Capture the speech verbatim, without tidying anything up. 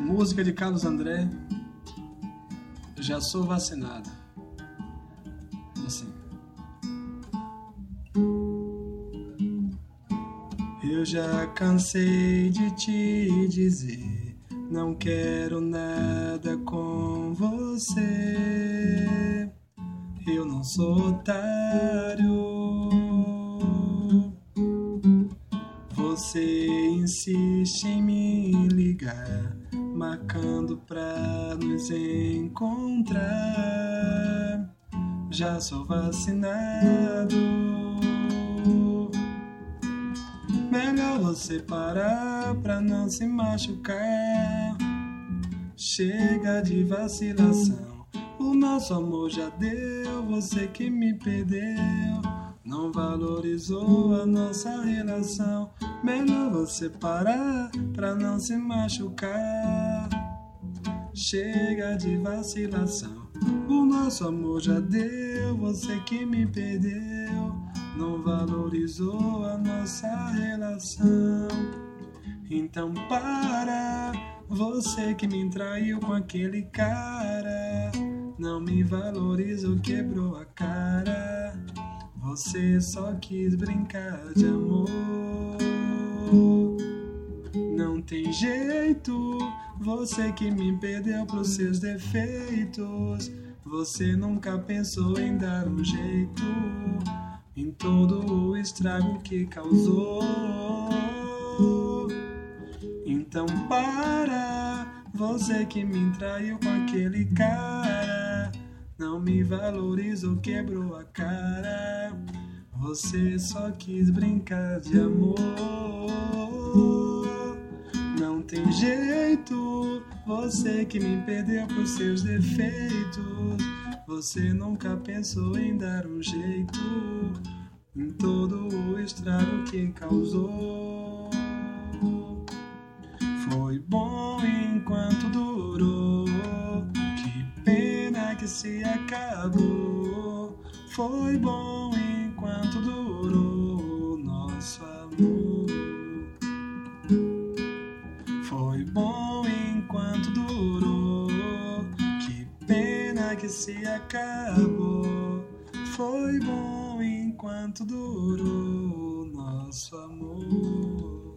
Música de Carlos André. Já sou vacinado. Assim. Eu já cansei de te dizer, não quero nada com você. Eu não sou otário. Você insiste em me ligar, marcando pra nos encontrar. Já sou vacinado. Melhor você parar pra não se machucar. Chega de vacilação, o nosso amor já deu. Você que me perdeu, não valorizou a nossa relação. Melhor você parar pra não se machucar. Chega de vacilação, o nosso amor já deu. Você que me perdeu, não valorizou a nossa relação. Então para, você que me traiu com aquele cara, não me valorizou, quebrou a cara. Você só quis brincar de amor. Não tem jeito, você que me perdeu pros seus defeitos. Você nunca pensou em dar um jeito em todo o estrago que causou. Então para, você que me traiu com aquele cara, não me valorizou, quebrou a cara. Você só quis brincar de amor. Não tem jeito, você que me perdeu por seus defeitos. Você nunca pensou em dar um jeito em todo o estrago que causou. Foi bom enquanto durou, que pena que se acabou. Foi bom enquanto durou nosso amor. Foi bom enquanto durou, que pena que se acabou. Foi bom enquanto durou nosso amor.